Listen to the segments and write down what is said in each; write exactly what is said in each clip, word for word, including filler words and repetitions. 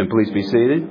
Amen. Please be seated.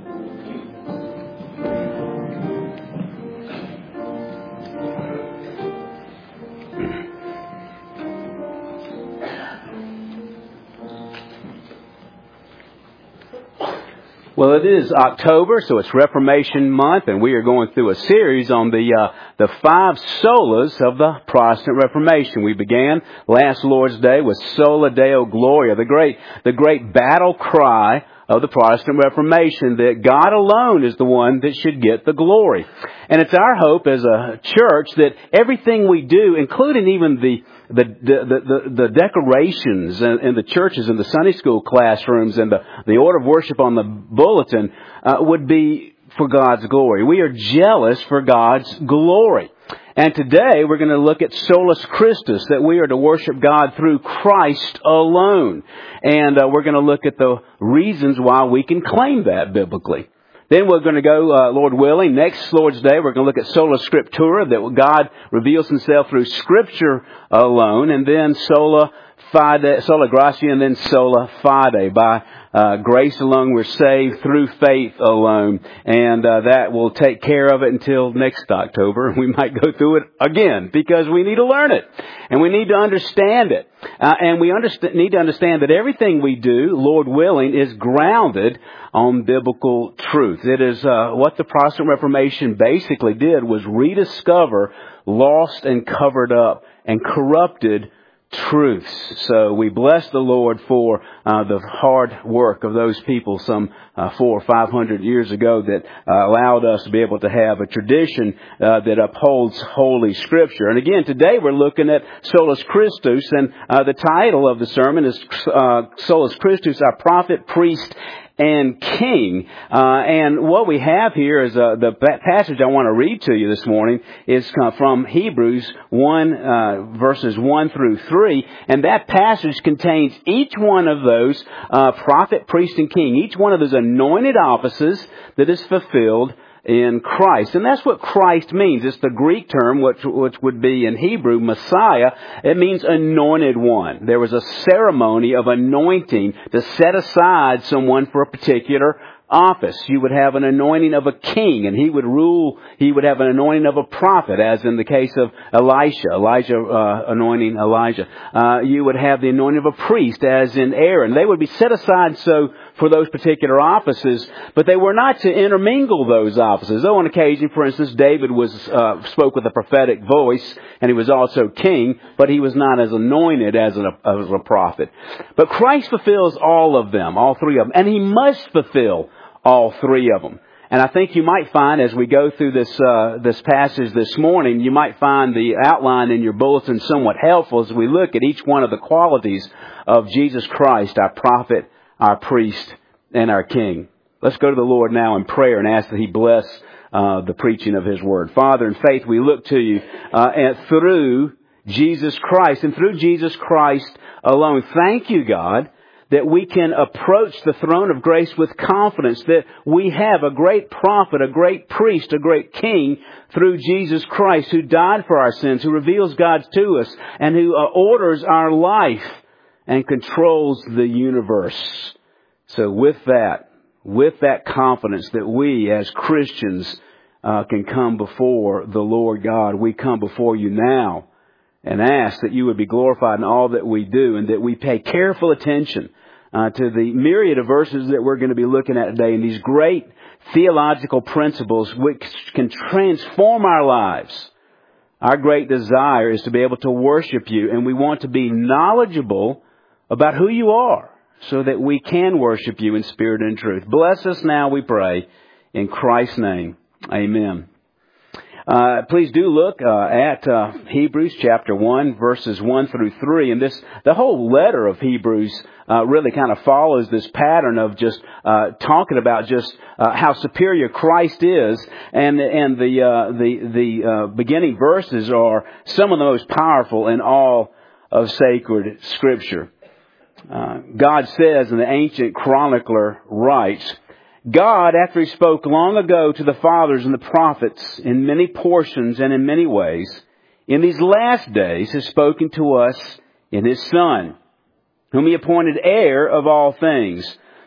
Well, it is October, so it's Reformation Month, and we are going through a series on the uh, the five solas of the Protestant Reformation. We began last Lord's Day with Sola Deo Gloria, the great the great battle cry of the Protestant Reformation, that God alone is the one that should get the glory. And it's our hope as a church that everything we do, including even the the the the, the decorations in, in the churches and the Sunday school classrooms and the, the order of worship on the bulletin, uh, would be for God's glory. We are jealous for God's glory. And today we're going to look at Solus Christus, that we are to worship God through Christ alone. And uh, we're going to look at the reasons why we can claim that biblically. Then we're going to go, uh, Lord willing, next Lord's Day, we're going to look at Sola Scriptura, that God reveals Himself through Scripture alone. And then Sola Fide, Sola Gratia, and then Sola Fide. By uh, grace alone, we're saved through faith alone. And uh, that will take care of it until next October. We might go through it again because we need to learn it. And we need to understand it. Uh, and we underst- need to understand that everything we do, Lord willing, is grounded on biblical truth. It is uh, what the Protestant Reformation basically did was rediscover lost and covered up and corrupted truths. So we bless the Lord for uh, the hard work of those people some uh, four or five hundred years ago that uh, allowed us to be able to have a tradition uh, that upholds Holy Scripture. And again, today we're looking at Solus Christus, and uh, the title of the sermon is uh, Solus Christus, our prophet, priest, and king. Uh, and what we have here is uh, the passage I want to read to you this morning is uh, from Hebrews one, uh, verses one through three. And that passage contains each one of those uh, prophet, priest, and king, each one of those anointed offices that is fulfilled in Christ. And that's what Christ means. It's the Greek term, which, which would be in Hebrew, Messiah. It means anointed one. There was a ceremony of anointing to set aside someone for a particular office. You would have an anointing of a king, and he would rule. He would have an anointing of a prophet, as in the case of Elisha, Elijah uh, anointing Elijah. Uh, you would have the anointing of a priest, as in Aaron. They would be set aside so for those particular offices, but they were not to intermingle those offices. Though on occasion, for instance, David was uh, spoke with a prophetic voice, and he was also king, but he was not as anointed as a, as a prophet. But Christ fulfills all of them, all three of them, and He must fulfill all three of them. And I think you might find, as we go through this uh, this passage this morning, you might find the outline in your bulletin somewhat helpful as we look at each one of the qualities of Jesus Christ, our prophet, our priest, and our king. Let's go to the Lord now in prayer and ask that He bless uh, the preaching of His Word. Father, in faith we look to You uh, and through Jesus Christ, and through Jesus Christ alone. Thank You, God, that we can approach the throne of grace with confidence, that we have a great prophet, a great priest, a great king through Jesus Christ, who died for our sins, who reveals God to us, and who uh, orders our life and controls the universe. So with that, with that confidence that we as Christians uh, can come before the Lord God, we come before You now and ask that You would be glorified in all that we do, and that we pay careful attention uh, to the myriad of verses that we're going to be looking at today, and these great theological principles which can transform our lives. Our great desire is to be able to worship You, and we want to be knowledgeable about who You are so that we can worship You in spirit and truth. Bless us now, we pray, in Christ's name. Amen. Uh, please do look uh, at uh, Hebrews chapter one, verses one through three. And this, the whole letter of Hebrews uh, really kind of follows this pattern of just uh, talking about just uh, how superior Christ is. And and the uh, the the uh, beginning verses are some of the most powerful in all of sacred Scripture. Uh, God says, and the ancient chronicler writes, God, after He spoke long ago to the fathers and the prophets in many portions and in many ways, in these last days has spoken to us in His Son, whom He appointed heir of all things,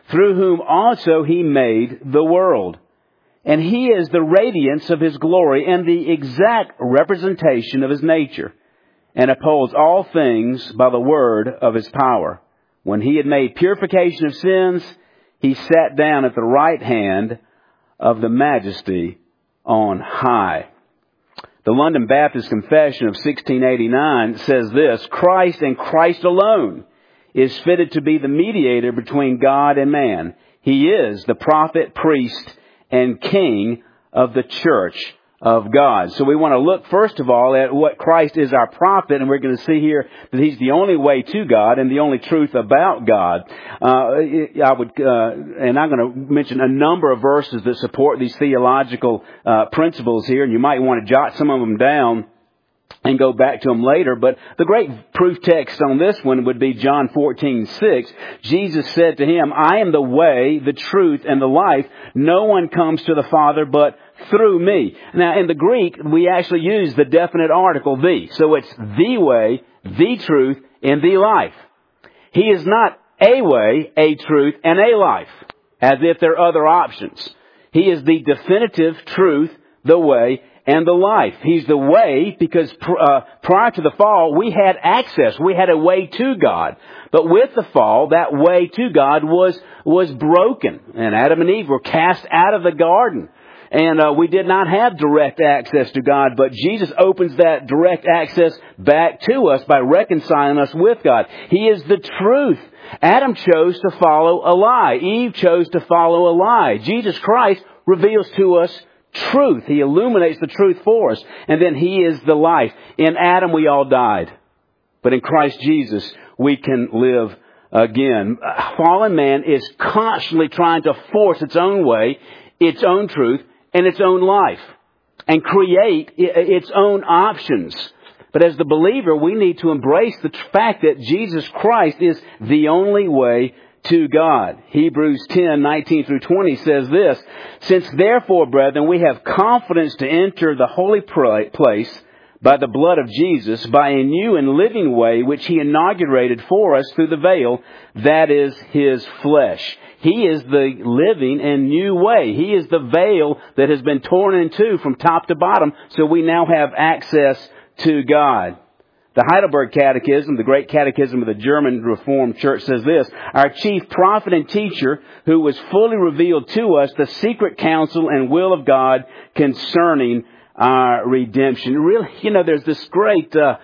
through whom also He made the world. And He is the radiance of His glory and the exact representation of His nature, and upholds all things by the word of His power. When He had made purification of sins, He sat down at the right hand of the Majesty on high. The London Baptist Confession of sixteen eighty-nine says this: Christ and Christ alone is fitted to be the mediator between God and man. He is the prophet, priest, and king of the church of God. So we want to look first of all at what Christ is our prophet, and we're going to see here that He's the only way to God and the only truth about God. Uh, I would, uh, and I'm going to mention a number of verses that support these theological uh, principles here, and you might want to jot some of them down and go back to them later. But the great proof text on this one would be John fourteen six. Jesus said to him, I am the way, the truth, and the life. No one comes to the Father but through me. Now, in the Greek, we actually use the definite article, the. So it's the way, the truth, and the life. He is not a way, a truth, and a life, as if there are other options. He is the definitive truth, the way, and the life. He's the way because uh, prior to the fall, we had access. We had a way to God. But with the fall, that way to God was was broken. And Adam and Eve were cast out of the garden. And uh, we did not have direct access to God. But Jesus opens that direct access back to us by reconciling us with God. He is the truth. Adam chose to follow a lie. Eve chose to follow a lie. Jesus Christ reveals to us truth. He illuminates the truth for us. And then He is the life. In Adam we all died. But in Christ Jesus we can live again. Fallen man is constantly trying to force its own way, its own truth, and its own life. And create its own options. But as the believer, we need to embrace the fact that Jesus Christ is the only way to God. Hebrews ten nineteen through twenty says this: Since therefore, brethren, we have confidence to enter the holy place by the blood of Jesus, by a new and living way which He inaugurated for us through the veil, that is His flesh. He is the living and new way. He is the veil that has been torn in two from top to bottom, so we now have access to God. The Heidelberg Catechism, the great catechism of the German Reformed Church, says this: Our chief prophet and teacher, who was fully revealed to us the secret counsel and will of God concerning our redemption. Really, you know, there's this great, uh,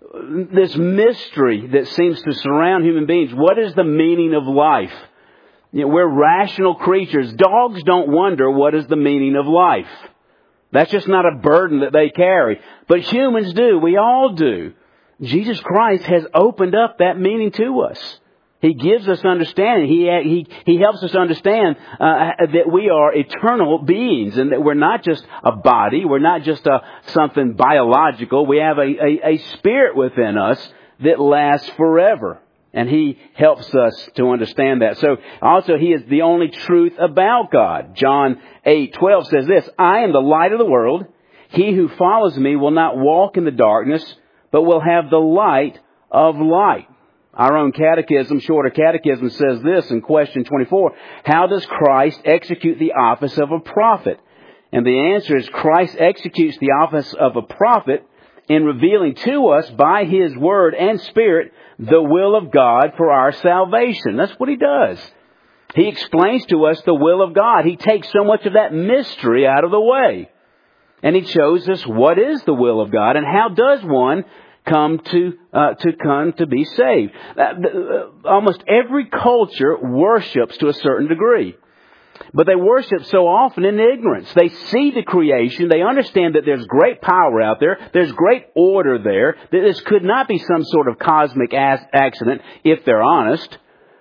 this mystery that seems to surround human beings. What is the meaning of life? You know, we're rational creatures. Dogs don't wonder what is the meaning of life. That's just not a burden that they carry. But humans do. We all do. Jesus Christ has opened up that meaning to us. He gives us understanding. He he he helps us understand uh, that we are eternal beings and that we're not just a body. We're not just a, something biological. We have a, a, a spirit within us that lasts forever. And He helps us to understand that. So also He is the only truth about God. John eight twelve says this: I am the light of the world. He who follows me will not walk in the darkness, but will have the light of light. Our own catechism, Shorter Catechism, says this in question twenty-four: How does Christ execute the office of a prophet? And the answer is Christ executes the office of a prophet in revealing to us by His Word and Spirit the will of God for our salvation. That's what He does. He explains to us the will of God. He takes so much of that mystery out of the way. And He shows us what is the will of God and how does one come to uh, to come to be saved. Uh, the, uh, almost every culture worships to a certain degree. But they worship so often in ignorance. They see the creation. They understand that there's great power out there. There's great order there. That this could not be some sort of cosmic accident if they're honest.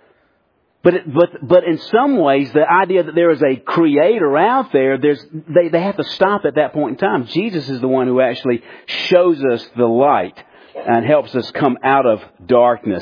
But it, but but in some ways, the idea that there is a creator out there, there's they, they have to stop at that point in time. Jesus is the one who actually shows us the light and helps us come out of darkness.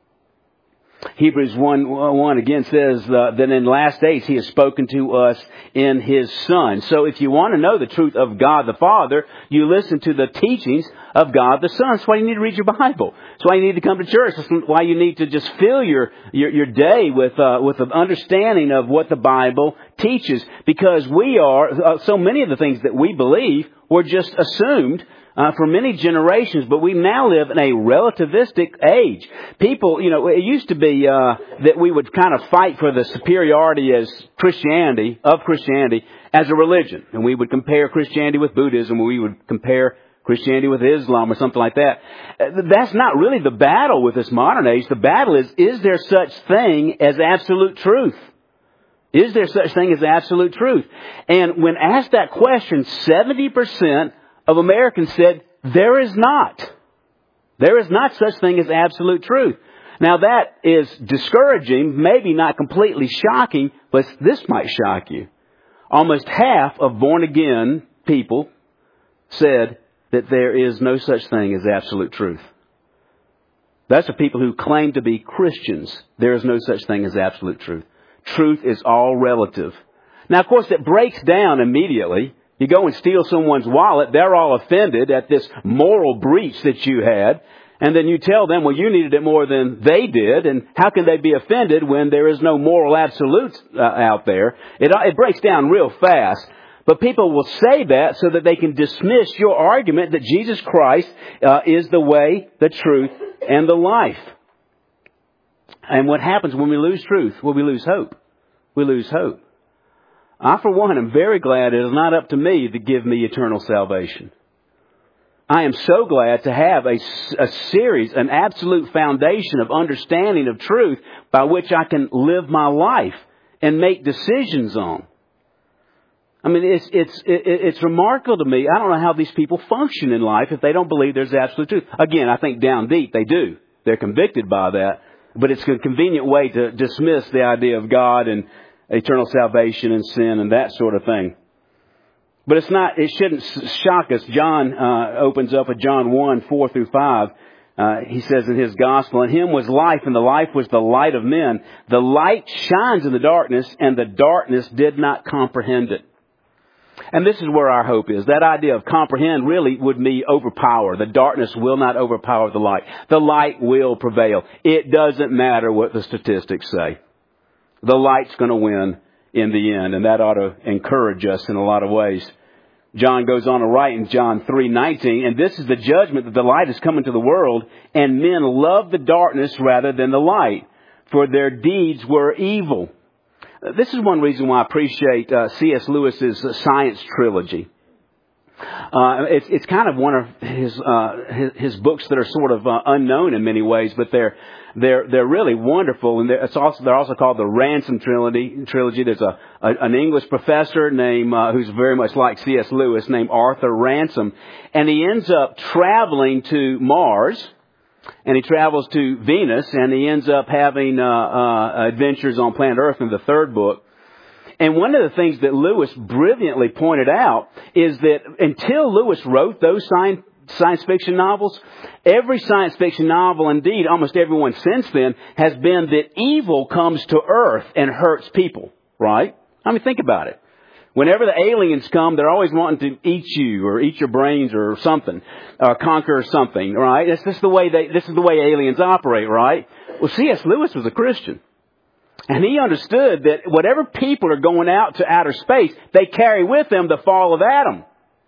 Hebrews one one again says uh, that in last days He has spoken to us in His Son. So if you want to know the truth of God the Father, you listen to the teachings of God the Son. That's why you need to read your Bible. That's why you need to come to church. That's why you need to just fill your your, your day with uh, with an understanding of what the Bible teaches. Because we are, uh, so many of the things that we believe were just assumed Uh, for many generations, but we now live in a relativistic age. People, you know, it used to be uh, that we would kind of fight for the superiority as Christianity, of Christianity, as a religion. And we would compare Christianity with Buddhism, or we would compare Christianity with Islam or something like that. That's not really the battle with this modern age. The battle is, is there such thing as absolute truth? Is there such thing as absolute truth? And when asked that question, seventy percent of Americans said, there is not. There is not such thing as absolute truth. Now that is discouraging, maybe not completely shocking, but this might shock you. Almost half of born-again people said that there is no such thing as absolute truth. That's the people who claim to be Christians. There is no such thing as absolute truth. Truth is all relative. Now, of course, it breaks down immediately. You go and steal someone's wallet, they're all offended at this moral breach that you had. And then you tell them, well, you needed it more than they did. And how can they be offended when there is no moral absolutes uh, out there? It, it breaks down real fast. But people will say that so that they can dismiss your argument that Jesus Christ uh, is the way, the truth, and the life. And what happens when we lose truth? Well, we lose hope. We lose hope. I, for one, am very glad it is not up to me to give me eternal salvation. I am so glad to have a, a series, an absolute foundation of understanding of truth by which I can live my life and make decisions on. I mean, it's, it's, it's remarkable to me. I don't know how these people function in life if they don't believe there's absolute truth. Again, I think down deep they do. They're convicted by that. But it's a convenient way to dismiss the idea of God and eternal salvation and sin and that sort of thing. But it's not, it shouldn't shock us. John uh, opens up with John one, four through five. Uh, he says in his gospel, in him was life, and the life was the light of men. The light shines in the darkness, and the darkness did not comprehend it. And this is where our hope is. That idea of comprehend really would be overpower. The darkness will not overpower the light. The light will prevail. It doesn't matter what the statistics say. The light's going to win in the end, and that ought to encourage us in a lot of ways. John goes on to write in John three nineteen, and this is the judgment that the light has come into the world, and men love the darkness rather than the light, for their deeds were evil. This is one reason why I appreciate uh, C S Lewis's uh, science trilogy. Uh, it's, it's kind of one of his, uh, his, his books that are sort of uh, unknown in many ways, but they're, they're, they're really wonderful. And they're, it's also, they're also called the Ransom Trilogy. Trilogy. There's a, a, an English professor named, uh, who's very much like C S Lewis, named Arthur Ransom. And he ends up traveling to Mars, and he travels to Venus, and he ends up having, uh, uh, adventures on planet Earth in the third book. And one of the things that Lewis brilliantly pointed out is that until Lewis wrote those science, science fiction novels, every science fiction novel, indeed almost everyone since then, has been that evil comes to Earth and hurts people, right? I mean, think about it. Whenever the aliens come, they're always wanting to eat you or eat your brains or something, or conquer something, right? This, this is the way they, this is the way aliens operate, right? Well, C S Lewis was a Christian. And he understood that whatever people are going out to outer space, they carry with them the fall of Adam.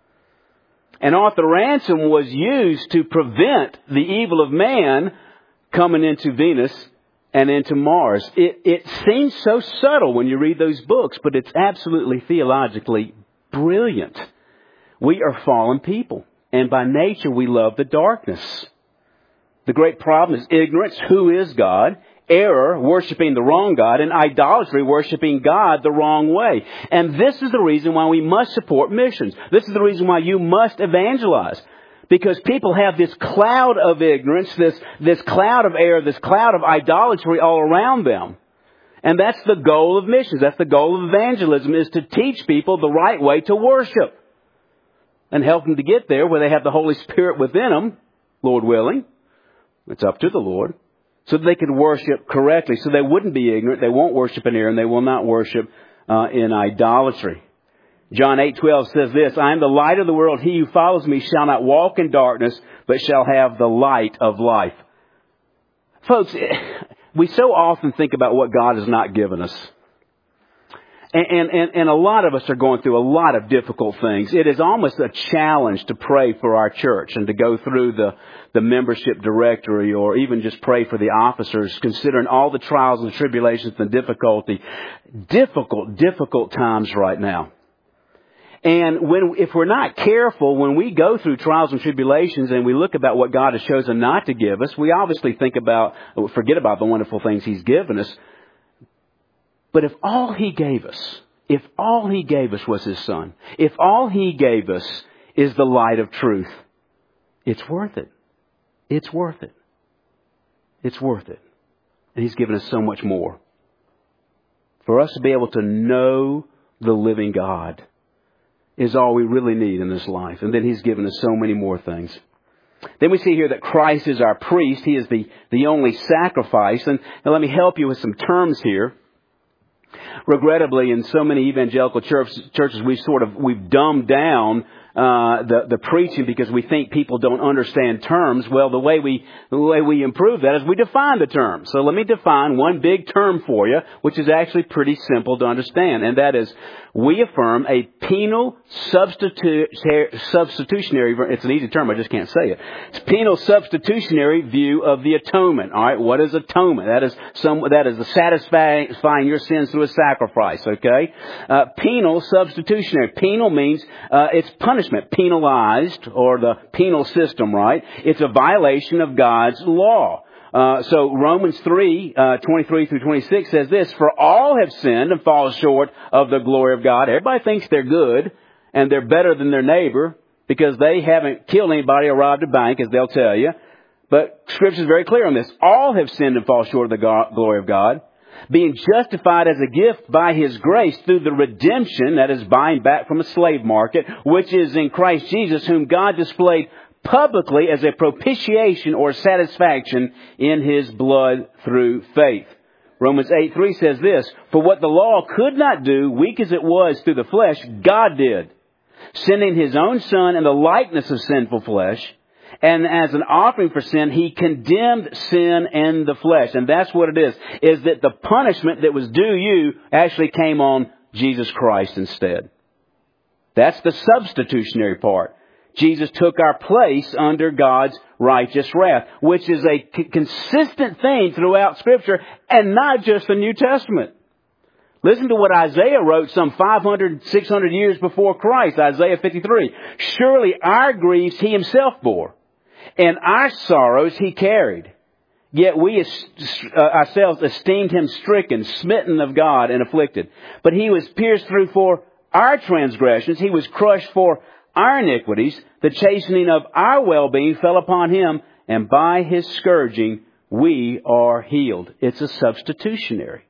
And Arthur Ransom was used to prevent the evil of man coming into Venus and into Mars. It, it seems so subtle when you read those books, but it's absolutely theologically brilliant. We are fallen people, and by nature we love the darkness. The great problem is ignorance. Who is God? Error, worshiping the wrong God, and idolatry, worshiping God the wrong way. And this is the reason why we must support missions. This is the reason why you must evangelize. Because people have this cloud of ignorance, this, this cloud of error, this cloud of idolatry all around them. And that's the goal of missions. That's the goal of evangelism, is to teach people the right way to worship. And help them to get there where they have the Holy Spirit within them, Lord willing. It's up to the Lord. So that they can worship correctly, so they wouldn't be ignorant, they won't worship in error, and they will not worship uh, in idolatry. John eight twelve says this, I am the light of the world. He who follows me shall not walk in darkness, but shall have the light of life. Folks, we so often think about what God has not given us. And, and, and a lot of us are going through a lot of difficult things. It is almost a challenge to pray for our church and to go through the, the membership directory or even just pray for the officers, considering all the trials and tribulations and difficulty. Difficult, difficult times right now. And when, if we're not careful, when we go through trials and tribulations and we look about what God has chosen not to give us, we obviously think about, forget about the wonderful things He's given us. But if all He gave us, if all He gave us was His Son, if all He gave us is the light of truth, it's worth it. It's worth it. It's worth it. And He's given us so much more. For us to be able to know the living God is all we really need in this life. And then He's given us so many more things. Then we see here that Christ is our priest. He is the, the only sacrifice. And now let me help you with some terms here. Regrettably, in so many evangelical church, churches, we've sort of, we've dumbed down uh, the, the preaching because we think people don't understand terms. Well, the way we, the way we improve that is we define the term. So let me define one big term for you, which is actually pretty simple to understand. And that is, we affirm a penal substitu- substitutionary, it's an easy term, I just can't say it. It's penal substitutionary view of the atonement. All right, what is atonement? That is some, that is the satisfying your sins through a sacrifice, okay? Uh, penal substitutionary. Penal means, uh, it's punishment, penalized, or the penal system, right? It's a violation of God's law. Uh, so Romans three, uh, twenty-three through twenty-six says this, for all have sinned and fall short of the glory of God. Everybody thinks they're good and they're better than their neighbor because they haven't killed anybody or robbed a bank, as they'll tell you. But Scripture is very clear on this. All have sinned and fall short of the go- glory of God, being justified as a gift by His grace through the redemption, that is buying back from a slave market, which is in Christ Jesus, whom God displayed publicly as a propitiation or satisfaction in His blood through faith. Romans eight three says this, for what the law could not do, weak as it was through the flesh, God did, sending His own Son in the likeness of sinful flesh, and as an offering for sin, He condemned sin in the flesh. And that's what it is, is that the punishment that was due you actually came on Jesus Christ instead. That's the substitutionary part. Jesus took our place under God's righteous wrath, which is a c- consistent theme throughout Scripture and not just the New Testament. Listen to what Isaiah wrote some five hundred, six hundred years before Christ, Isaiah fifty-three. Surely our griefs He Himself bore, and our sorrows He carried. Yet we uh, ourselves esteemed Him stricken, smitten of God, and afflicted. But He was pierced through for our transgressions. He was crushed for our iniquities. The chastening of our well-being fell upon Him, and by His scourging we are healed. It's a substitutionary.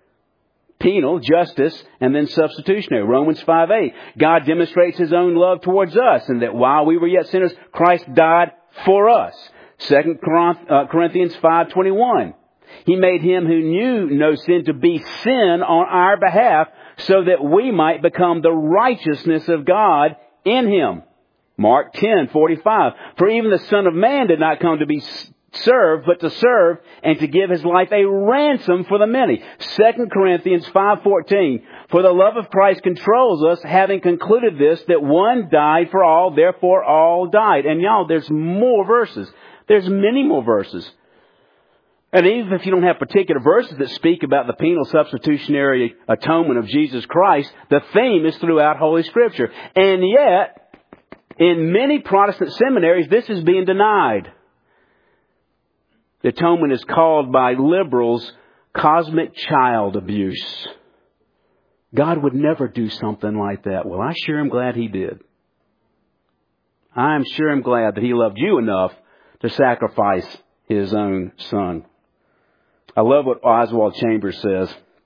Penal, justice, and then substitutionary. Romans five eight. God demonstrates His own love towards us, and that while we were yet sinners, Christ died for us. Second Corinthians five twenty-one. He made Him who knew no sin to be sin on our behalf, so that we might become the righteousness of God in Him. Mark ten forty-five. For even the Son of Man did not come to be served, but to serve and to give His life a ransom for the many. Second Corinthians five fourteen. For the love of Christ controls us, having concluded this, that one died for all, therefore all died. And y'all, there's more verses. There's many more verses. And even if you don't have particular verses that speak about the penal substitutionary atonement of Jesus Christ, the theme is throughout Holy Scripture. And yet, in many Protestant seminaries, this is being denied. The atonement is called by liberals cosmic child abuse. God would never do something like that. Well, I sure am glad He did. I'm sure am glad that He loved you enough to sacrifice His own Son. I love what Oswald Chambers says.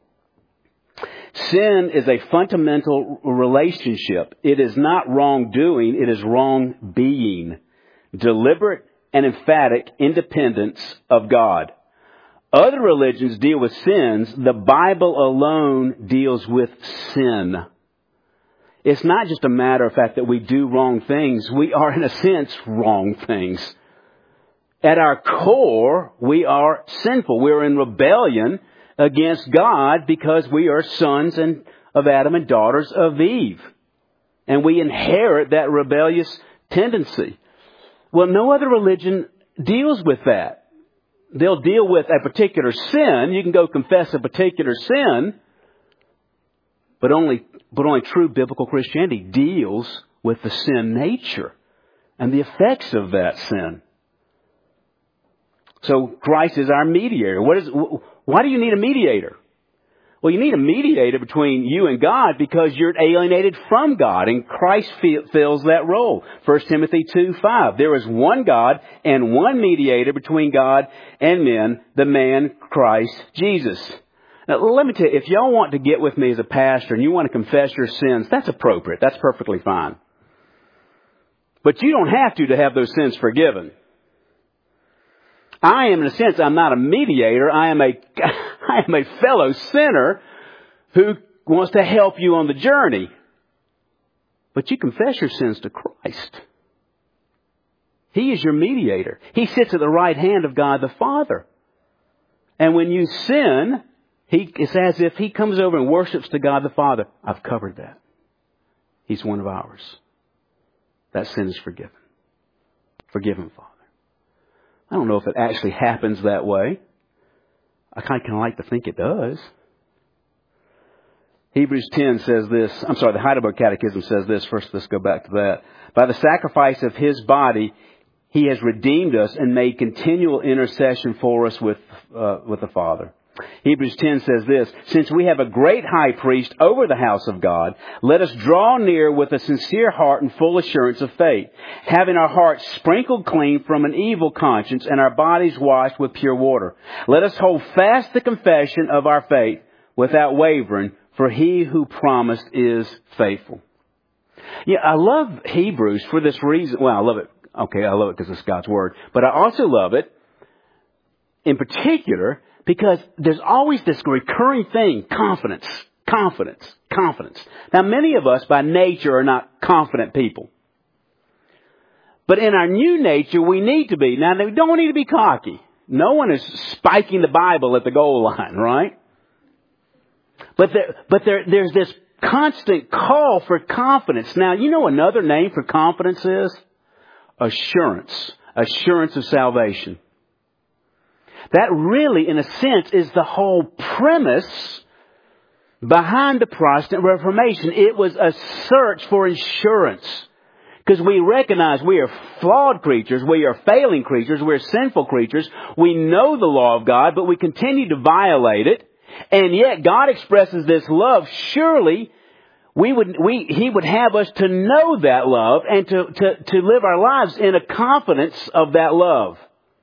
Sin is a fundamental relationship. It is not wrongdoing, it is wrong being. Deliberate and emphatic independence of God. Other religions deal with sins. The Bible alone deals with sin. It's not just a matter of fact that we do wrong things. We are, in a sense, wrong things. At our core, we are sinful. We're in rebellion against God because we are sons and of Adam and daughters of Eve. And we inherit that rebellious tendency. Well, no other religion deals with that. They'll deal with a particular sin. You can go confess a particular sin. But only, but only true biblical Christianity deals with the sin nature and the effects of that sin. So Christ is our mediator. What is, why do you need a mediator? Well, you need a mediator between you and God because you're alienated from God, and Christ fills that role. First Timothy two five. There is one God and one mediator between God and men, the man Christ Jesus. Now, let me tell you, if y'all want to get with me as a pastor and you want to confess your sins, that's appropriate. That's perfectly fine. But you don't have to to have those sins forgiven. I am, in a sense, I'm not a mediator. I am a, I am a fellow sinner who wants to help you on the journey. But you confess your sins to Christ. He is your mediator. He sits at the right hand of God the Father. And when you sin, He, it's as if He comes over and worships to God the Father. I've covered that. He's one of ours. That sin is forgiven. Forgive him, Father. I don't know if it actually happens that way. I kind of like to think it does. Hebrews ten says this. I'm sorry, the Heidelberg Catechism says this. First, let's go back to that. By the sacrifice of His body, He has redeemed us and made continual intercession for us with uh, with the Father. Hebrews ten says this, since we have a great high priest over the house of God, let us draw near with a sincere heart and full assurance of faith, having our hearts sprinkled clean from an evil conscience and our bodies washed with pure water. Let us hold fast the confession of our faith without wavering, for He who promised is faithful. Yeah, I love Hebrews for this reason. Well, I love it. Okay, I love it because it's God's Word. But I also love it, in particular, because there's always this recurring thing, confidence, confidence, confidence. Now, many of us by nature are not confident people. But in our new nature, we need to be. Now, we don't need to be cocky. No one is spiking the Bible at the goal line, right? But there, but there, there's this constant call for confidence. Now, you know another name for confidence is? Assurance. Assurance of salvation. That really, in a sense, is the whole premise behind the Protestant Reformation. It was a search for insurance. Because we recognize we are flawed creatures, we are failing creatures, we're sinful creatures. We know the law of God, but we continue to violate it. And yet God expresses this love. Surely we would, we, He would have us to know that love and to, to, to live our lives in a confidence of that love.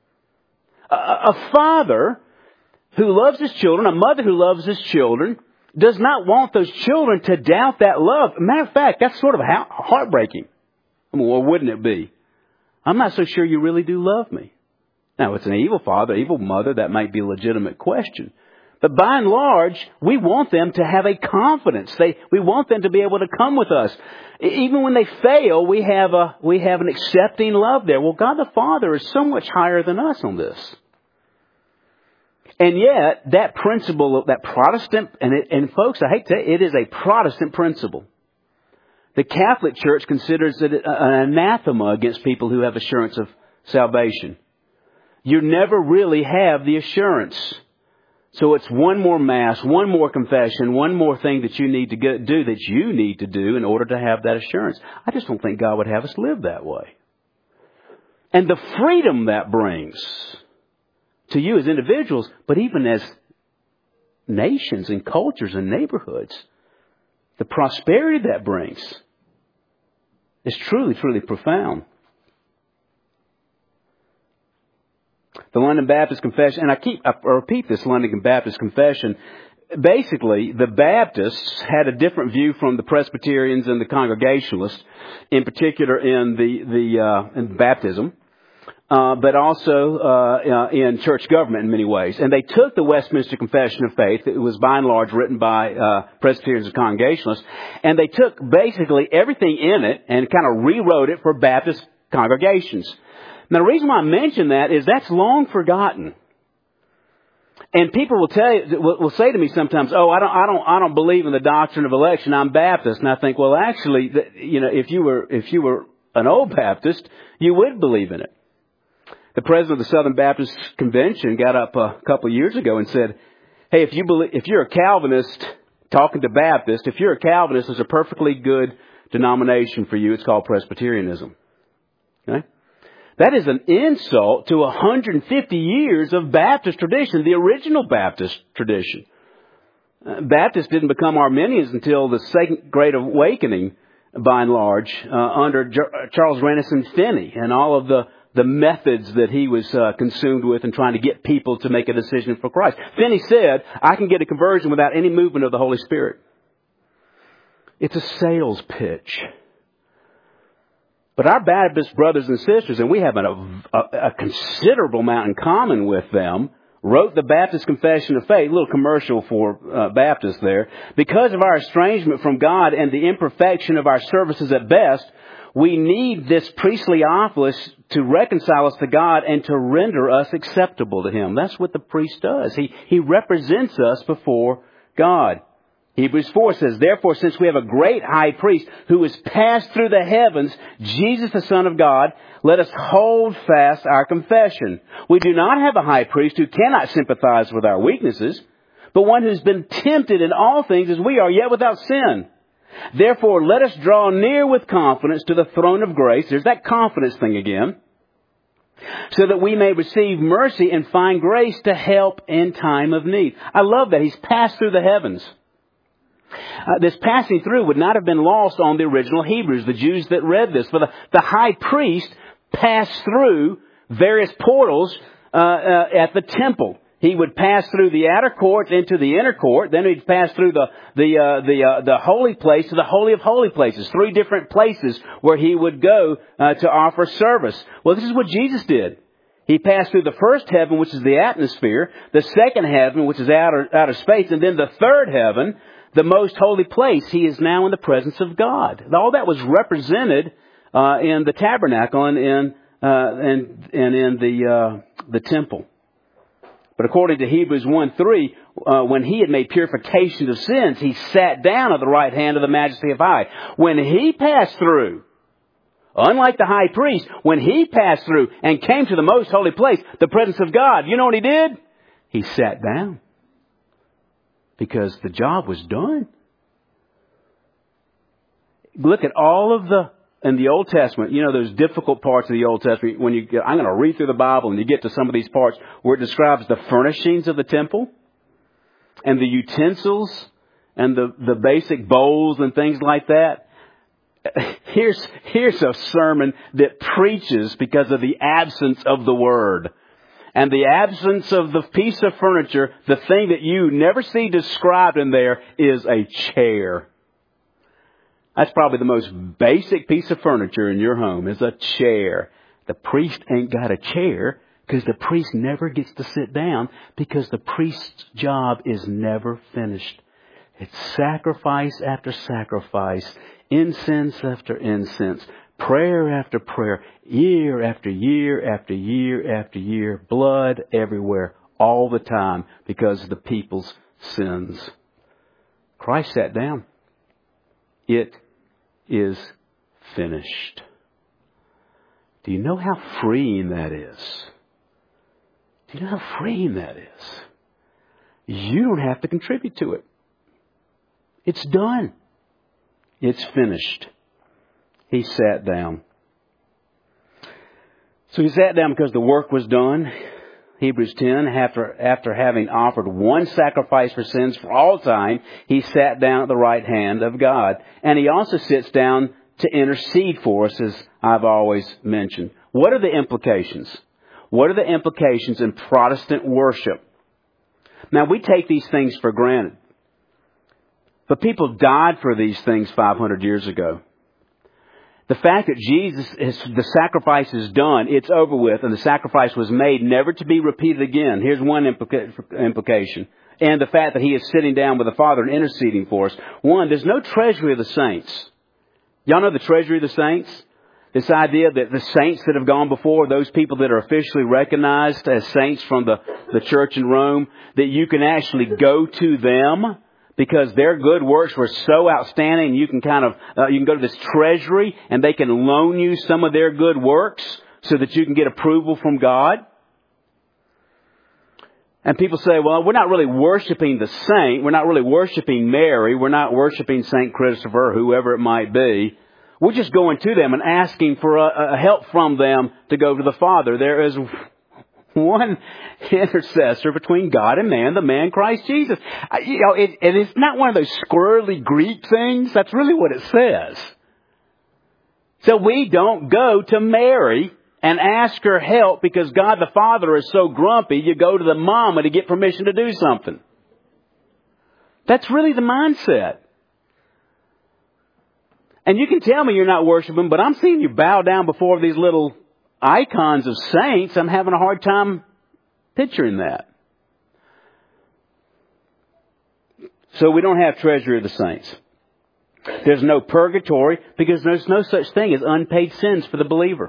A father who loves his children, a mother who loves his children, does not want those children to doubt that love. Matter of fact, that's sort of heartbreaking. I mean, well, wouldn't it be? I'm not so sure you really do love me. Now, if it's an evil father, evil mother, that might be a legitimate question. But by and large, we want them to have a confidence. They, we want them to be able to come with us. Even when they fail, we have a, we have an accepting love there. Well, God the Father is so much higher than us on this. And yet, that principle, that Protestant, and, it, and folks, I hate to say it, it is a Protestant principle. The Catholic Church considers it an anathema against people who have assurance of salvation. You never really have the assurance. So it's one more Mass, one more confession, one more thing that you need to get, do, that you need to do in order to have that assurance. I just don't think God would have us live that way. And the freedom that brings to you as individuals, but even as nations and cultures and neighborhoods, the prosperity that brings is truly, truly profound. The London Baptist Confession, and I keep, I repeat this London Baptist Confession, basically the Baptists had a different view from the Presbyterians and the Congregationalists, in particular in the, the, uh, in baptism. uh, but also uh, uh, in church government in many ways. And they took the Westminster Confession of Faith, it was by and large written by uh, Presbyterians and Congregationalists, and they took basically everything in it and kind of rewrote it for Baptist congregations. Now, the reason why I mention that is that's long forgotten. And people will tell you, will, will say to me sometimes, "Oh, I don't, I don't, I don't believe in the doctrine of election. I'm Baptist." And I think, well, actually, you know, if you were, if you were an old Baptist, you would believe in it. The president of the Southern Baptist Convention got up a couple of years ago and said, "Hey, if you believe, if you're a Calvinist, talking to Baptist, if you're a Calvinist, there's a perfectly good denomination for you. It's called Presbyterianism." Okay. That is an insult to one hundred fifty years of Baptist tradition, the original Baptist tradition. Uh, Baptists didn't become Arminians until the Second Great Awakening, by and large, uh, under J- Charles Renison Finney and all of the, the methods that he was uh, consumed with in trying to get people to make a decision for Christ. Finney said, "I can get a conversion without any movement of the Holy Spirit." It's a sales pitch. But our Baptist brothers and sisters, and we have a, a, a considerable amount in common with them, wrote the Baptist Confession of Faith, a little commercial for uh, Baptists there. Because of our estrangement from God and the imperfection of our services at best, we need this priestly office to reconcile us to God and to render us acceptable to Him. That's what the priest does. He, he represents us before God. Hebrews four says, "Therefore, since we have a great high priest who has passed through the heavens, Jesus the Son of God, let us hold fast our confession. We do not have a high priest who cannot sympathize with our weaknesses, but one who's been tempted in all things as we are, yet without sin. Therefore, let us draw near with confidence to the throne of grace." There's that confidence thing again. "So that we may receive mercy and find grace to help in time of need." I love that. He's passed through the heavens. Uh, this passing through would not have been lost on the original Hebrews, the Jews that read this. For the, the high priest passed through various portals uh, uh, at the temple. He would pass through the outer court into the inner court. Then he'd pass through the the uh, the uh, the holy place to the holy of holy places. Three different places where he would go uh, to offer service. Well, this is what Jesus did. He passed through the first heaven, which is the atmosphere, the second heaven, which is outer outer space, and then the third heaven, the most holy place. He is now in the presence of God. All that was represented uh, in the tabernacle and in uh, and, and in the uh, the temple. But according to Hebrews one three, uh, when he had made purification of sins, he sat down at the right hand of the Majesty of High. When he passed through, unlike the high priest, when he passed through and came to the most holy place, the presence of God, you know what he did? He sat down. Because the job was done. Look at all of the, in the Old Testament, you know, those difficult parts of the Old Testament. When you get, I'm going to read through the Bible and you get to some of these parts where it describes the furnishings of the temple and the utensils and the, the basic bowls and things like that. Here's, here's a sermon that preaches because of the absence of the Word. And the absence of the piece of furniture, the thing that you never see described in there is a chair. That's probably the most basic piece of furniture in your home is a chair. The priest ain't got a chair because the priest never gets to sit down because the priest's job is never finished. It's sacrifice after sacrifice, incense after incense, prayer after prayer, year after year after year after year, blood everywhere, all the time, because of the people's sins. Christ sat down. It is finished. Do you know how freeing that is? Do you know how freeing that is? You don't have to contribute to it. It's done. It's finished. He sat down. So he sat down because the work was done. Hebrews ten, after, after having offered one sacrifice for sins for all time, he sat down at the right hand of God. And he also sits down to intercede for us, as I've always mentioned. What are the implications? What are the implications in Protestant worship? Now, we take these things for granted. But people died for these things five hundred years ago. The fact that Jesus, is, the sacrifice is done, it's over with, and the sacrifice was made never to be repeated again. Here's one implica- implication. And the fact that He is sitting down with the Father and interceding for us. One, there's no treasury of the saints. Y'all know the treasury of the saints? This idea that the saints that have gone before, those people that are officially recognized as saints from the, the church in Rome, that you can actually go to them because their good works were so outstanding. You can kind of, uh, you can go to this treasury and they can loan you some of their good works so that you can get approval from God. And people say, well, we're not really worshiping the saint. We're not really worshiping Mary. We're not worshiping Saint Christopher, whoever it might be. We're just going to them and asking for a, a help from them to go to the Father. There is one intercessor between God and man, the man Christ Jesus. You know, it, it is not one of those squirrely Greek things. That's really what it says. So we don't go to Mary and ask her help because God the Father is so grumpy. You go to the mama to get permission to do something. That's really the mindset. And you can tell me you're not worshiping, but I'm seeing you bow down before these little icons of saints. I'm having a hard time picturing that. So we don't have treasury of the saints. There's no purgatory because there's no such thing as unpaid sins for the believer.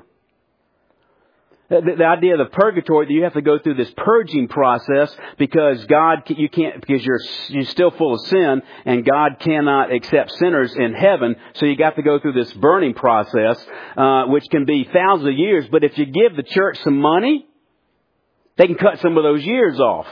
The, the idea of the purgatory, that you have to go through this purging process because God, you can't, because you're, you're still full of sin and God cannot accept sinners in heaven. So you got to go through this burning process, uh, which can be thousands of years. But if you give the church some money, they can cut some of those years off.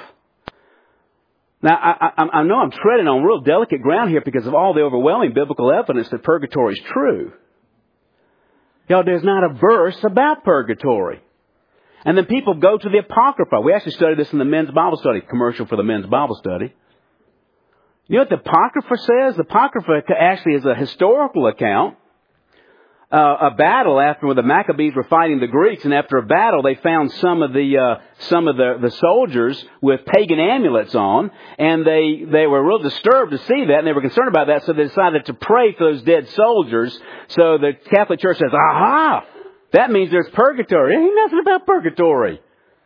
Now, I, I, I know I'm treading on real delicate ground here because of all the overwhelming biblical evidence that purgatory is true. Y'all, there's not a verse about purgatory. And then people go to the Apocrypha. We actually studied this in the men's Bible study, commercial for the men's Bible study. You know what the Apocrypha says? The Apocrypha actually is a historical account. Uh, a battle after when the Maccabees were fighting the Greeks, and after a battle they found some of the uh, some of the, the soldiers with pagan amulets on, and they they were real disturbed to see that, and they were concerned about that, so they decided to pray for those dead soldiers. So the Catholic Church says, aha! That means there's purgatory. Ain't nothing about purgatory.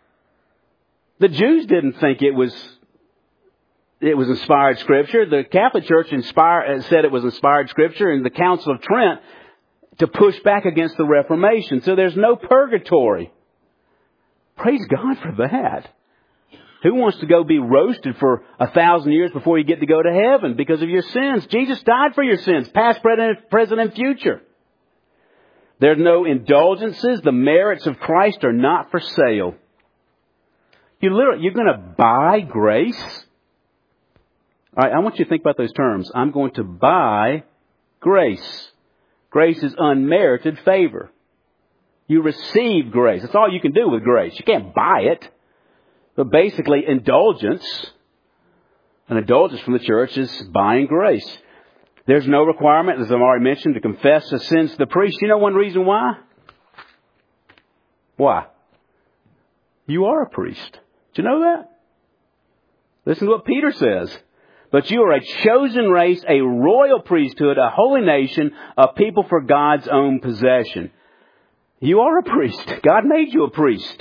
The Jews didn't think it was it was inspired Scripture. The Catholic Church inspired, said it was inspired Scripture, and the Council of Trent to push back against the Reformation. So there's no purgatory. Praise God for that. Who wants to go be roasted for a thousand years before you get to go to heaven because of your sins? Jesus died for your sins, past, present, present, and future. There's no indulgences. The merits of Christ are not for sale. You literally, you're going to buy grace? All right, I want you to think about those terms. I'm going to buy grace. Grace is unmerited favor. You receive grace. That's all you can do with grace. You can't buy it. But basically, indulgence, an indulgence from the church is buying grace. There's no requirement, as I've already mentioned, to confess the sins to the priest. You know one reason why? Why? You are a priest. Did you know that? Listen to what Peter says. But you are a chosen race, a royal priesthood, a holy nation, a people for God's own possession. You are a priest. God made you a priest.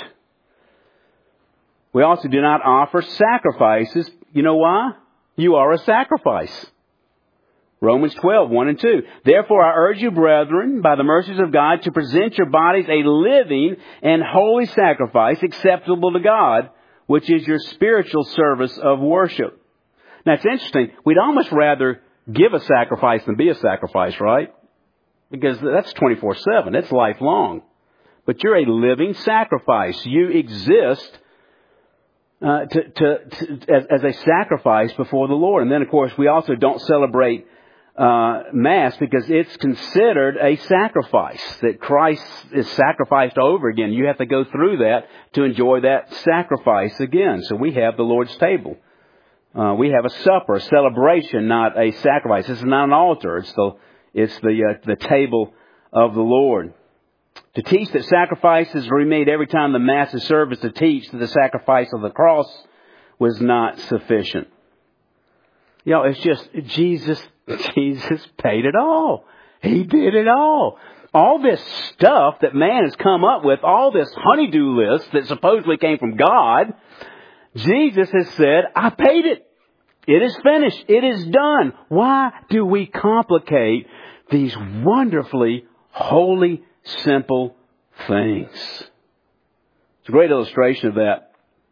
We also do not offer sacrifices. You know why? You are a sacrifice. Romans twelve, one and two. Therefore I urge you, brethren, by the mercies of God, to present your bodies a living and holy sacrifice acceptable to God, which is your spiritual service of worship. Now it's interesting. We'd almost rather give a sacrifice than be a sacrifice, right? Because that's twenty-four seven. It's lifelong. But you're a living sacrifice. You exist uh, to, to, to, as, as a sacrifice before the Lord. And then, of course, we also don't celebrate uh, Mass because it's considered a sacrifice, that Christ is sacrificed over again. You have to go through that to enjoy that sacrifice again. So we have the Lord's table. Uh, we have a supper, a celebration, not a sacrifice. This is not an altar. It's the it's the uh, the table of the Lord. To teach that sacrifices were made every time the Mass is served is to teach that the sacrifice of the cross was not sufficient. You know, it's just Jesus. Jesus paid it all. He did it all. All this stuff that man has come up with, all this honeydew list that supposedly came from God, Jesus has said, I paid it. It is finished. It is done. Why do we complicate these wonderfully holy, simple things? It's a great illustration of that.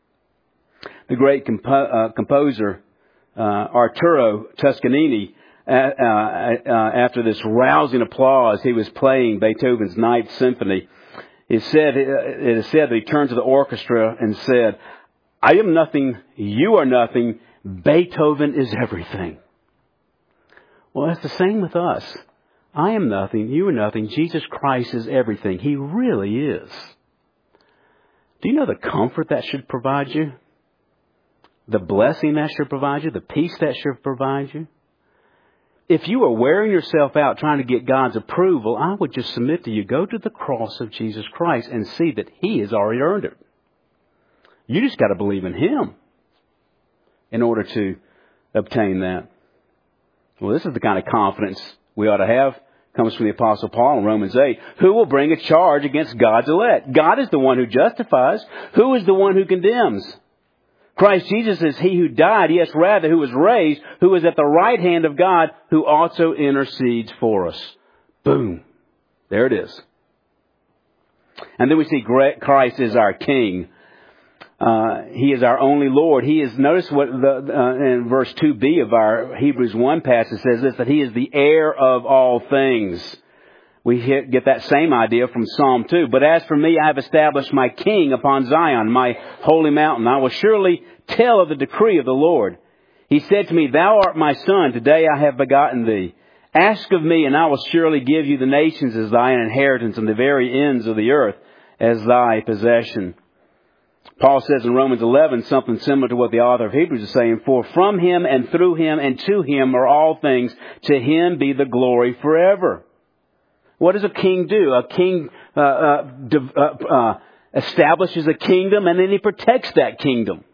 The great compo- uh, composer, uh, Arturo Toscanini, uh, uh, uh, after this rousing applause, he was playing Beethoven's Ninth Symphony. It said, it is said that he turned to the orchestra and said, I am nothing, you are nothing, Beethoven is everything. Well, that's the same with us. I am nothing, you are nothing, Jesus Christ is everything. He really is. Do you know the comfort that should provide you? The blessing that should provide you? The peace that should provide you? If you are wearing yourself out trying to get God's approval, I would just submit to you, go to the cross of Jesus Christ and see that He has already earned it. You just got to believe in Him in order to obtain that. Well, this is the kind of confidence we ought to have. It comes from the Apostle Paul in Romans eight. Who will bring a charge against God's elect? God is the one who justifies. Who is the one who condemns? Christ Jesus is He who died, yes, rather, who was raised, who is at the right hand of God, who also intercedes for us. Boom. There it is. And then we see Christ is our King. Uh, he is our only Lord. He is, notice what the, uh, in verse two b of our Hebrews one passage says this, that He is the heir of all things. We hit, get that same idea from Psalm two. But as for me, I have established my King upon Zion, my holy mountain. I will surely tell of the decree of the Lord. He said to me, Thou art my son. Today I have begotten thee. Ask of me, and I will surely give you the nations as thine inheritance and the very ends of the earth as thy possession. Paul says in Romans eleven something similar to what the author of Hebrews is saying. For from Him and through Him and to Him are all things. To Him be the glory forever. What does a king do? A king uh, uh, uh, uh, establishes a kingdom and then he protects that kingdom.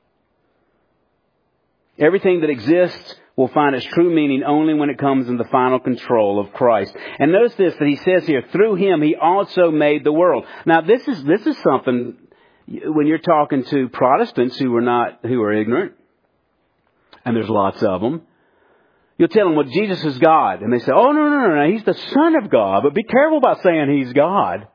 Everything that exists will find its true meaning only when it comes in the final control of Christ. And notice this, that He says here, through Him He also made the world. Now this is this is something when you're talking to Protestants who are not who are ignorant, and there's lots of them. You'll tell them, well, Jesus is God. And they say, oh, no, no, no, no, He's the Son of God. But be careful about saying He's God.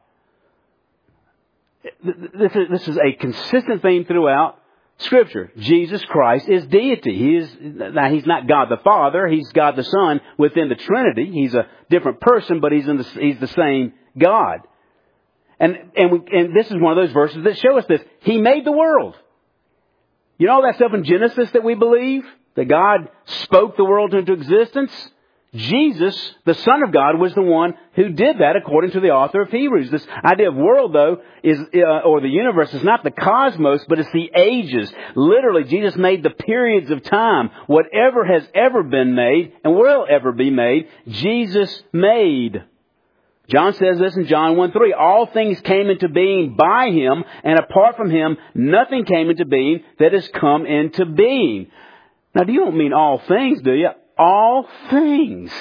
This is, this is a consistent theme throughout Scripture. Jesus Christ is deity. He is, now, He's not God the Father. He's God the Son within the Trinity. He's a different person, but He's, in the, he's the same God. And, and, we, and this is one of those verses that show us this. He made the world. You know all that stuff in Genesis that we believe? That God spoke the world into existence? Jesus, the Son of God, was the one who did that according to the author of Hebrews. This idea of world, though, is uh, or the universe is not the cosmos, but it's the ages. Literally, Jesus made the periods of time. Whatever has ever been made and will ever be made, Jesus made. John says this in John one three. All things came into being by Him, and apart from Him, nothing came into being that has come into being. Now, you don't mean all things, do you? All things.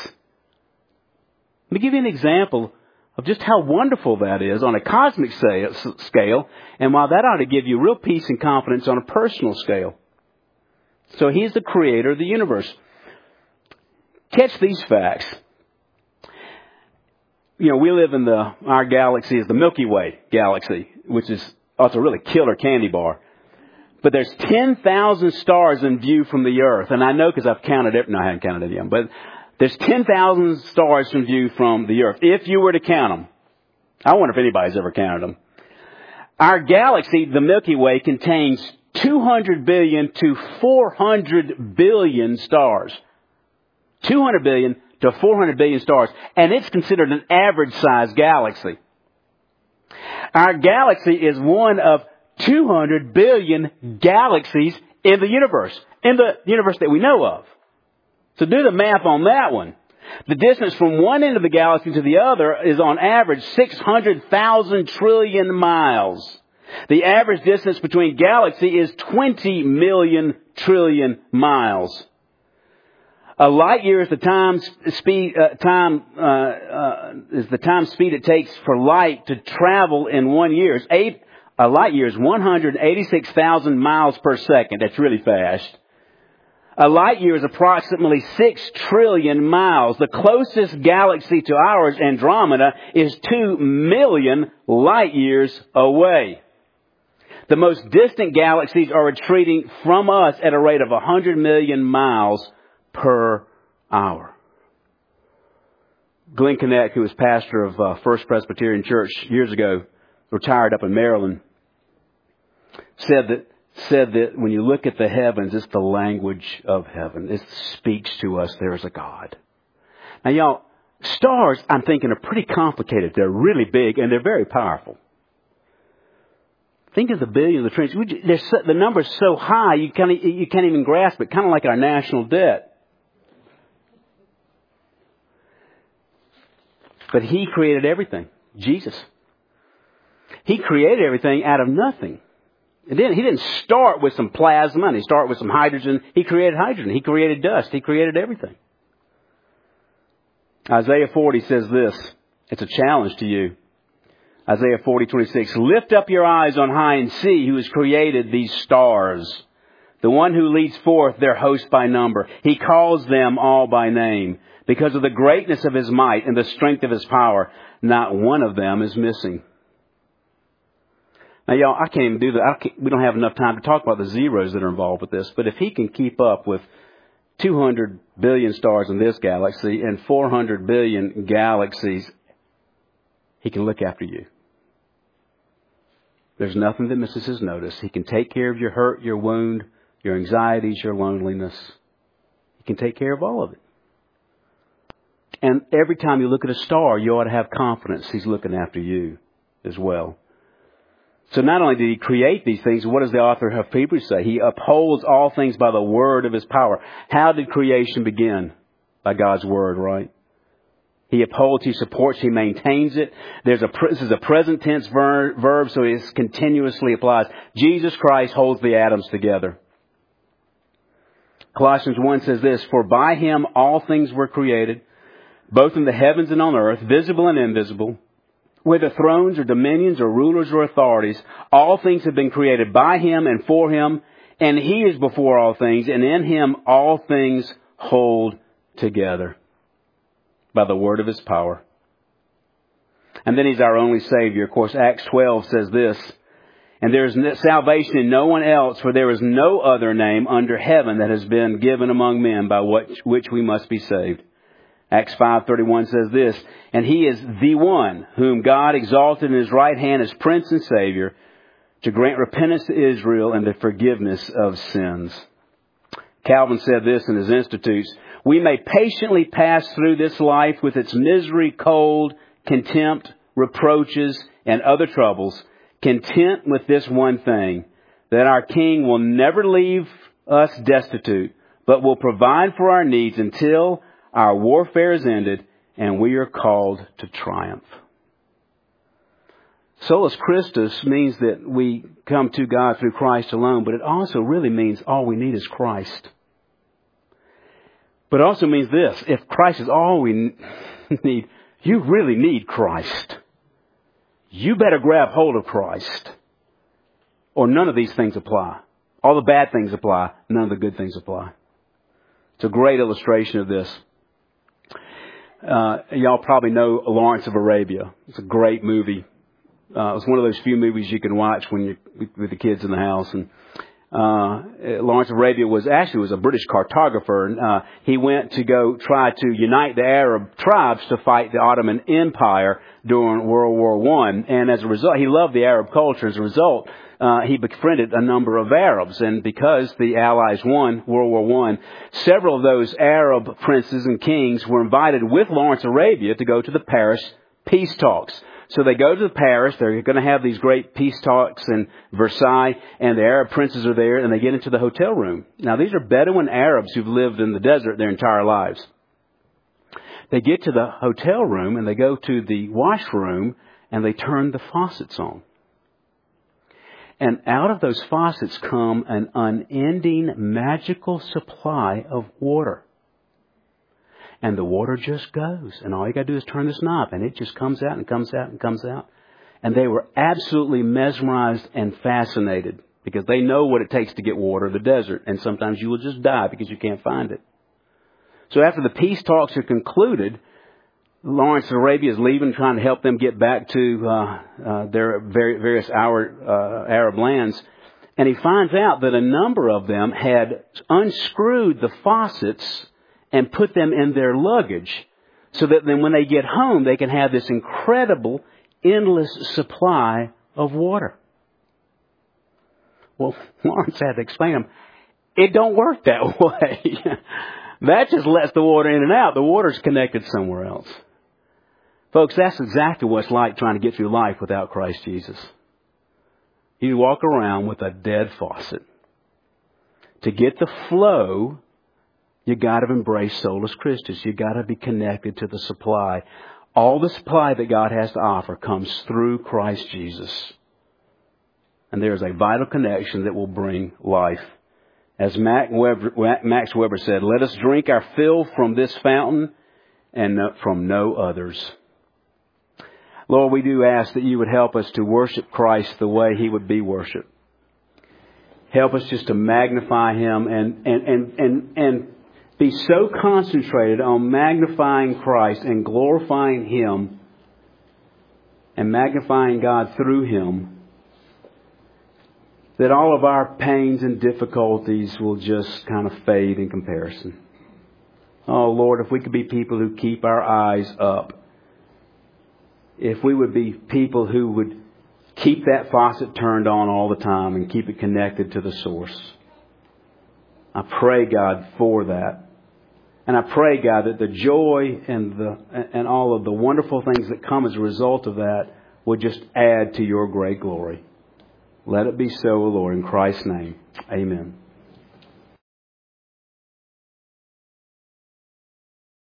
Let me give you an example of just how wonderful that is on a cosmic scale, and why that ought to give you real peace and confidence on a personal scale. So He's the creator of the universe. Catch these facts. You know, we live in the, our galaxy is the Milky Way galaxy, which is, oh, it's a really killer candy bar. But there's ten thousand stars in view from the earth. And I know because I've counted it. No, I haven't counted it yet. But there's ten thousand stars in view from the earth. If you were to count them. I wonder if anybody's ever counted them. Our galaxy, the Milky Way, contains two hundred billion to four hundred billion stars. two hundred billion to four hundred billion stars. And it's considered an average size galaxy. Our galaxy is one of two hundred billion galaxies in the universe. In the universe that we know of. So do the math on that one. The distance from one end of the galaxy to the other is on average six hundred thousand trillion miles. The average distance between galaxies is twenty million trillion miles. A light year is the time speed, uh, time, uh, uh, is the time speed it takes for light to travel in one year. It's eight, a light year is one hundred eighty-six thousand miles per second. That's really fast. A light year is approximately six trillion miles. The closest galaxy to ours, Andromeda, is two million light years away. The most distant galaxies are retreating from us at a rate of one hundred million miles per hour. Glenn Kinect, who was pastor of uh, First Presbyterian Church years ago, retired up in Maryland, said that said that when you look at the heavens, it's the language of heaven. It speaks to us there is a God. Now, y'all, stars, I'm thinking, are pretty complicated. They're really big and they're very powerful. Think of the billions, the trillions. So, the number's so high you can't you can't even grasp it. Kind of like our national debt. But He created everything. Jesus. He created everything out of nothing. It didn't, he didn't start with some plasma and he started with some hydrogen. He created hydrogen. He created dust. He created everything. Isaiah forty says this. It's a challenge to you. Isaiah forty twenty-six. Lift up your eyes on high and see who has created these stars. The one who leads forth their host by number. He calls them all by name. Because of the greatness of His might and the strength of His power, not one of them is missing. Now, y'all, I can't even do that. I can't, we don't have enough time to talk about the zeros that are involved with this. But if He can keep up with two hundred billion stars in this galaxy and four hundred billion galaxies, He can look after you. There's nothing that misses His notice. He can take care of your hurt, your wound, your anxieties, your loneliness. He can take care of all of it. And every time you look at a star, you ought to have confidence He's looking after you as well. So not only did He create these things, what does the author of Hebrews say? He upholds all things by the word of His power. How did creation begin? By God's word, right? He upholds, He supports, He maintains it. There's a, this is a present tense ver, verb, so it continuously applies. Jesus Christ holds the atoms together. Colossians one says this, for by Him all things were created, both in the heavens and on earth, visible and invisible, whether thrones or dominions or rulers or authorities, all things have been created by Him and for Him, and He is before all things, and in Him all things hold together by the word of His power. And then He's our only Savior. Of course, Acts twelve says this, and there is salvation in no one else, for there is no other name under heaven that has been given among men by which we must be saved. Acts five thirty-one says this, and He is the one whom God exalted in His right hand as Prince and Savior to grant repentance to Israel and the forgiveness of sins. Calvin said this in his Institutes, we may patiently pass through this life with its misery, cold, contempt, reproaches, and other troubles, content with this one thing, that our King will never leave us destitute, but will provide for our needs until our warfare is ended and we are called to triumph. Solus Christus means that we come to God through Christ alone, but it also really means all we need is Christ. But it also means this, if Christ is all we need, you really need Christ. You better grab hold of Christ, or none of these things apply. All the bad things apply, none of the good things apply. It's a great illustration of this. Uh, y'all probably know Lawrence of Arabia. It's a great movie. Uh, it's one of those few movies you can watch when you're with the kids in the house. And uh, Lawrence of Arabia was actually was a British cartographer. And uh, he went to go try to unite the Arab tribes to fight the Ottoman Empire during World War One. And as a result, he loved the Arab culture. As a result, Uh, he befriended a number of Arabs, and because the Allies won World War One, several of those Arab princes and kings were invited with Lawrence of Arabia to go to the Paris peace talks. So they go to Paris, they're going to have these great peace talks in Versailles, and the Arab princes are there, and they get into the hotel room. Now, these are Bedouin Arabs who've lived in the desert their entire lives. They get to the hotel room, and they go to the washroom, and they turn the faucets on. And out of those faucets come an unending magical supply of water. and the water just goes. And all you got to do is turn this knob, and it just comes out and comes out and comes out. And they were absolutely mesmerized and fascinated because they know what it takes to get water in the desert. And sometimes you will just die because you can't find it. So after the peace talks are concluded, Lawrence of Arabia is leaving, trying to help them get back to uh, uh, their various our, uh, Arab lands. And he finds out that a number of them had unscrewed the faucets and put them in their luggage so that then when they get home, they can have this incredible, endless supply of water. Well, Lawrence had to explain to them, it don't work that way. That just lets the water in and out. The water's connected somewhere else. Folks, that's exactly what it's like trying to get through life without Christ Jesus. You walk around with a dead faucet. To get the flow, you got to embrace Solus Christus. You got to be connected to the supply. All the supply that God has to offer comes through Christ Jesus. And there is a vital connection that will bring life. As Max Weber, Max Weber said, let us drink our fill from this fountain and from no others. Lord, we do ask that you would help us to worship Christ the way He would be worshipped. Help us just to magnify Him and, and, and, and, and be so concentrated on magnifying Christ and glorifying Him and magnifying God through Him that all of our pains and difficulties will just kind of fade in comparison. Oh, Lord, if we could be people who keep our eyes up. If we would be people who would keep that faucet turned on all the time and keep it connected to the source. I pray, God, for that. And I pray, God, that the joy and the and all of the wonderful things that come as a result of that would just add to your great glory. Let it be so, O Lord, in Christ's name. Amen.